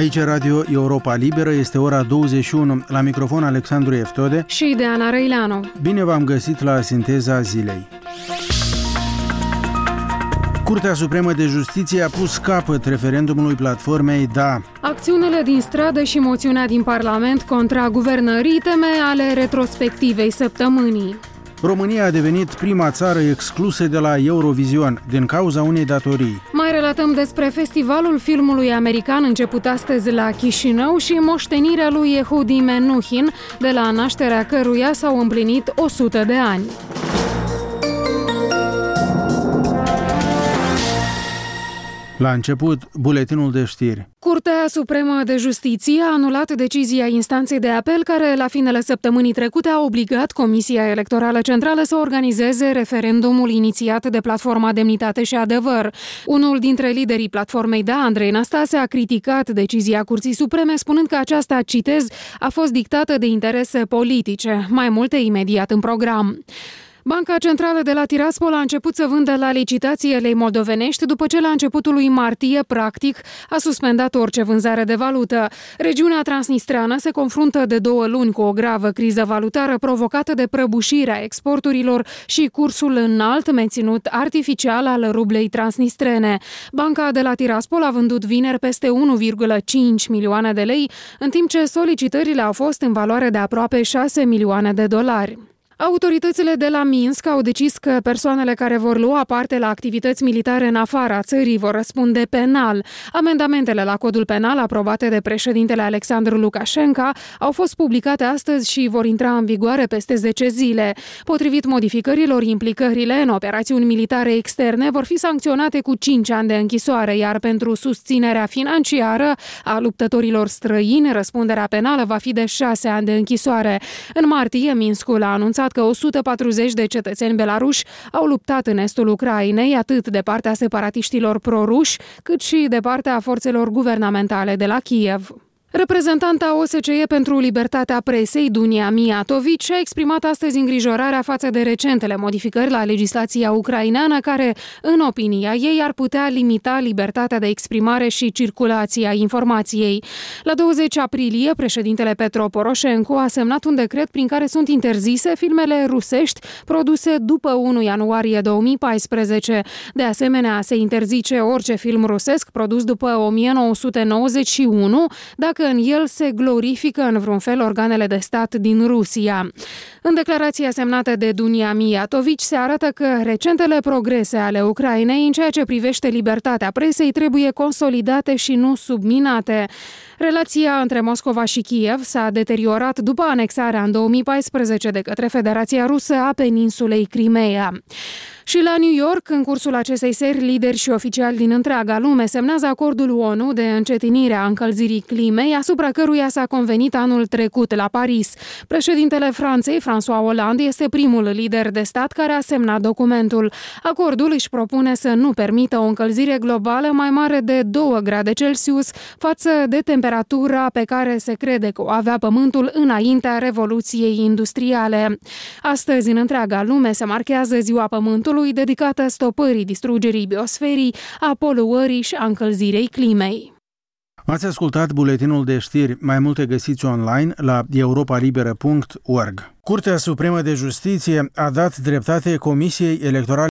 Aici Radio Europa Liberă, este ora 21, la microfon Alexandru Eftode și de Ana Răileanu. Bine v-am găsit la Sinteza Zilei. Curtea Supremă de Justiție a pus capăt referendumului platformei Da. Acțiunile din stradă și moțiunea din Parlament contra guvernării, teme ale retrospectivei săptămânii. România a devenit prima țară exclusă de la Eurovision din cauza unei datorii. Mai relatăm despre festivalul filmului american început astăzi la Chișinău și moștenirea lui Yehudi Menuhin, de la nașterea căruia s-au împlinit 100 de ani. La început, buletinul de știri. Curtea Supremă de Justiție a anulat decizia instanței de apel care, la finele săptămânii trecute, a obligat Comisia Electorală Centrală să organizeze referendumul inițiat de Platforma Demnitate și Adevăr. Unul dintre liderii platformei Da, Andrei Năstase, a criticat decizia Curții Supreme, spunând că aceasta, citez, a fost dictată de interese politice. Mai multe imediat în program. Banca Centrală de la Tiraspol a început să vândă la licitație lei moldovenești după ce la începutul lui martie, practic, a suspendat orice vânzare de valută. Regiunea transnistreană se confruntă de 2 luni cu o gravă criză valutară provocată de prăbușirea exporturilor și cursul înalt menținut artificial al rublei transnistrene. Banca de la Tiraspol a vândut vineri peste 1,5 milioane de lei, în timp ce solicitările au fost în valoare de aproape 6 milioane de dolari. Autoritățile de la Minsk au decis că persoanele care vor lua parte la activități militare în afara țării vor răspunde penal. Amendamentele la codul penal aprobate de președintele Alexandru Lukashenko au fost publicate astăzi și vor intra în vigoare peste 10 zile. Potrivit modificărilor, implicările în operațiuni militare externe vor fi sancționate cu 5 ani de închisoare, iar pentru susținerea financiară a luptătorilor străini, răspunderea penală va fi de 6 ani de închisoare. În martie, Minskul a anunțat că 140 de cetățeni belaruși au luptat în estul Ucrainei, atât de partea separatiștilor proruși, cât și de partea forțelor guvernamentale de la Kiev. Reprezentanta OSCE pentru libertatea presei, Dunia Mijatović, a exprimat astăzi îngrijorarea față de recentele modificări la legislația ucraineană care, în opinia ei, ar putea limita libertatea de exprimare și circulația informației. La 20 aprilie, președintele Petro Poroșenko a semnat un decret prin care sunt interzise filmele rusești produse după 1 ianuarie 2014. De asemenea, se interzice orice film rusesc produs după 1991, dacă în el se glorifică în vreun fel organele de stat din Rusia. În declarația semnată de Dunia Mijatović se arată că recentele progrese ale Ucrainei în ceea ce privește libertatea presei trebuie consolidate și nu subminate. Relația între Moscova și Kiev s-a deteriorat după anexarea în 2014 de către Federația Rusă a peninsulei Crimeea. Și la New York, în cursul acestei seri, lideri și oficiali din întreaga lume semnează acordul ONU de încetinire a încălzirii climei, asupra căruia s-a convenit anul trecut la Paris. Președintele Franței, François Hollande, este primul lider de stat care a semnat documentul. Acordul își propune să nu permită o încălzire globală mai mare de 2 grade Celsius față de temperatura pe care se crede că o avea Pământul înaintea Revoluției Industriale. Astăzi, în întreaga lume, se marchează Ziua Pământului, dedicată stopării distrugerii biosferii, a poluării și a încălzirei climei. Ați ascultat buletinul de știri. Mai multe găsiți online la europalibera.org. Curtea Supremă de Justiție a dat dreptate Comisiei Electorale